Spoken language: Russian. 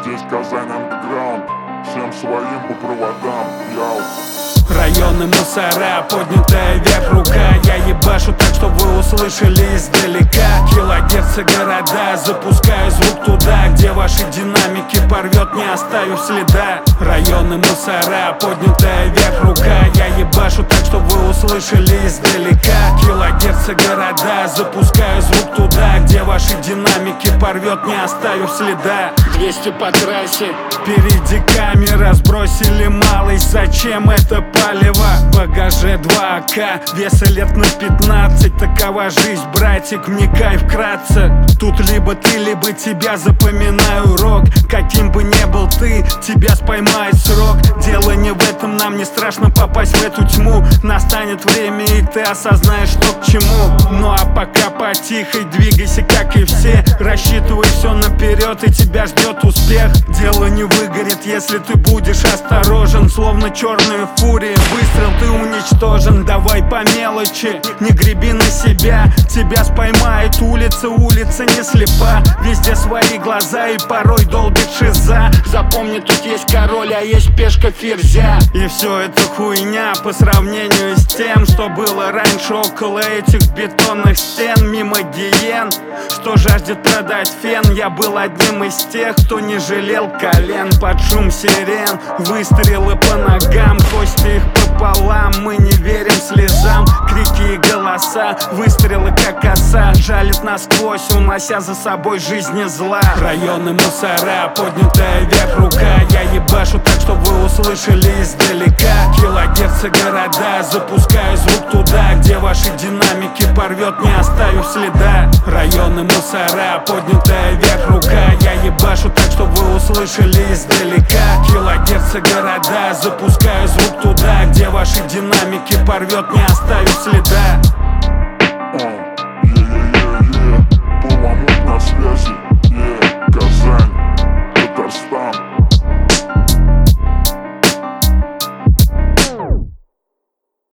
Здесь Казань андеграунд, всем своим по проводам, яу. Районы мусора, поднятая вверх рука. Я ебашу так, чтоб вы услышали издалека. Килогерцы города, запускаю звук туда, где ваши динамики порвет, не оставив следа. Районы мусора, поднятая вверх рука. Я ебашу так, чтоб вы услышали издалека. Килогерцы города, запускаю звук туда, где ваши динамики порвет, не оставив следа. 200 по трассе, впереди камера, сбросили малость, зачем это палево? В багаже 2 АК, веса лет на 15. Такова жизнь, братик, вникай вкратце. Тут либо ты, либо тебя, запоминаю урок. Каким бы ни был ты, тебя споймает срок. Дело не в этом, нам не страшно попасть в эту тьму. Настанет время, и ты осознаешь, что к чему. Ну а пока потихо двигайся, как и все. Рассчитывай все наперед, и тебя ждет успех. Дело не выгорит, если ты будешь осторожен. Словно черные фурии, выстрел, ты уничтожен. Давай по мелочи, не греби на себя. Тебя споймает улица, улица не слепа. Везде свои глаза и порой долбит шиза. Запомни, тут есть король, а есть пешка ферзя. И все это хуйня по сравнению с тем, что было раньше около этих бетонных стен. Мимо гиен, что жаждет продать фен. Я был одним из тех, кто не жалел колен. Под шум сирен, выстрелы по ногам, кости их пополам. Мы не верим слезам, крики и голоса, выстрелы как коса, жалит насквозь, унося за собой жизни зла. Районы мусора, поднятая вверх рука. Я ебашу так, чтоб вы услышали издалека. Килогерцы города, запускаю звук туда, где ваши динамики порвет, не оставив следа. Районы мусора, поднятая вверх рука. Я ебашу так, чтоб вы услышали издалека. Килогерцы города, запускаю звук туда, где ваши динамики порвет, не оставив следа.